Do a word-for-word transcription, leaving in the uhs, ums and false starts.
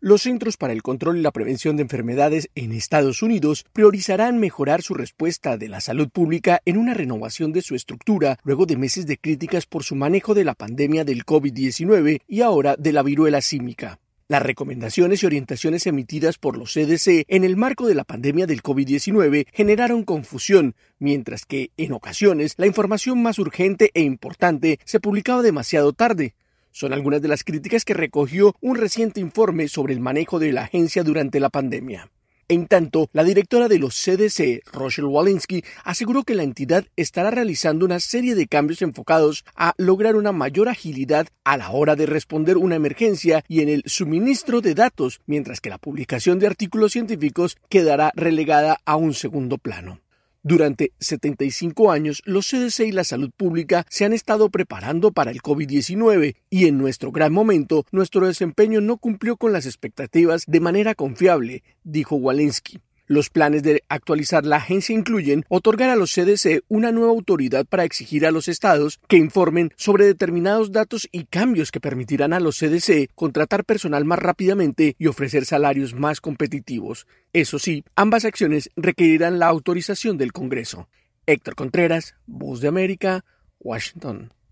Los Centros para el Control y la Prevención de Enfermedades en Estados Unidos priorizarán mejorar su respuesta de la salud pública en una renovación de su estructura luego de meses de críticas por su manejo de la pandemia del COVID diecinueve y ahora de la viruela símica. Las recomendaciones y orientaciones emitidas por los C D C en el marco de la pandemia del COVID diecinueve generaron confusión, mientras que, en ocasiones, la información más urgente e importante se publicaba demasiado tarde. Son algunas de las críticas que recogió un reciente informe sobre el manejo de la agencia durante la pandemia. En tanto, la directora de los C D C, Rochelle Walensky, aseguró que la entidad estará realizando una serie de cambios enfocados a lograr una mayor agilidad a la hora de responder una emergencia y en el suministro de datos, mientras que la publicación de artículos científicos quedará relegada a un segundo plano. Durante setenta y cinco años, los C D C y la salud pública se han estado preparando para el COVID diecinueve y en nuestro gran momento, nuestro desempeño no cumplió con las expectativas de manera confiable, dijo Walensky. Los planes de actualizar la agencia incluyen otorgar a los C D C una nueva autoridad para exigir a los estados que informen sobre determinados datos y cambios que permitirán a los C D C contratar personal más rápidamente y ofrecer salarios más competitivos. Eso sí, ambas acciones requerirán la autorización del Congreso. Héctor Contreras, Voz de América, Washington.